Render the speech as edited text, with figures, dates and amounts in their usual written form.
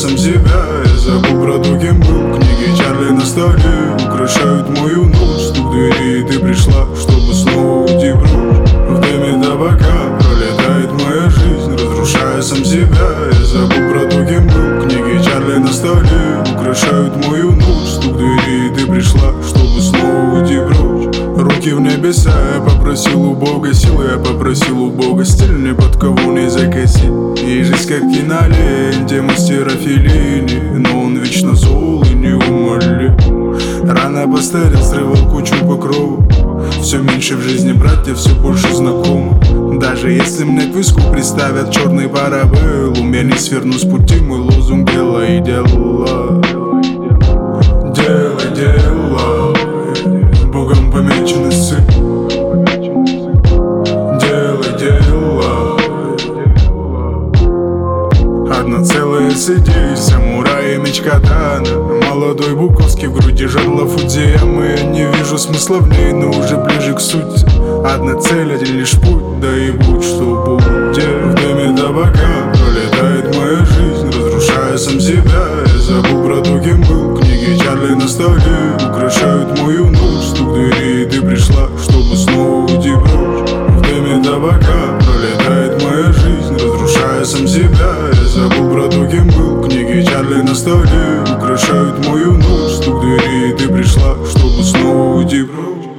сам себя. Я забыл про то, кем был. Книги Чарли на столе украшают мою ночь. Стук двери, и ты пришла, чтобы снова уйти прочь. В дыме табака пролетает моя жизнь, разрушая сам себя. Я забыл про то, кем был. Книги Чарли на столе украшают мою ночь. Стук двери, и ты пришла, чтобы снова уйти прочь. Руки в небеса, я попросил у Бога силы, я попросил у Бога стиль, ни под кого не закосить. И жизнь как киноленте мастера Феллини, но он вечно зол и неумолим. Рано постарел, срывал кучу покровов. Все меньше в жизни братьев, все больше знакомых. Даже если мне к виску приставят черный парабеллум, я не сверну с пути, мой лозунг делай дела. Делай дела, Богом помечены сын. Делай дела. Одна целая с идеей, самурай и меч катана. Молодой Буковский, в груди жерла Фудзиямы. Я не вижу смысла в ней, но уже ближе к сути. Одна цель, один лишь путь, да и будь что будет. В дыме табака пролетает моя жизнь, разрушая сам себя. Я забыл про то, кем был. Книги Чарли на столе украшают мою ночь. Стук двери, и ты пришла, чтобы снова уйти прочь. В дыме табака пролетает моя жизнь, разрушая сам себя. Я забыл про то, кем был. Книги Чарли на столе украшают мою ночь. Стук двери, и ты пришла, чтобы снова уйти прочь.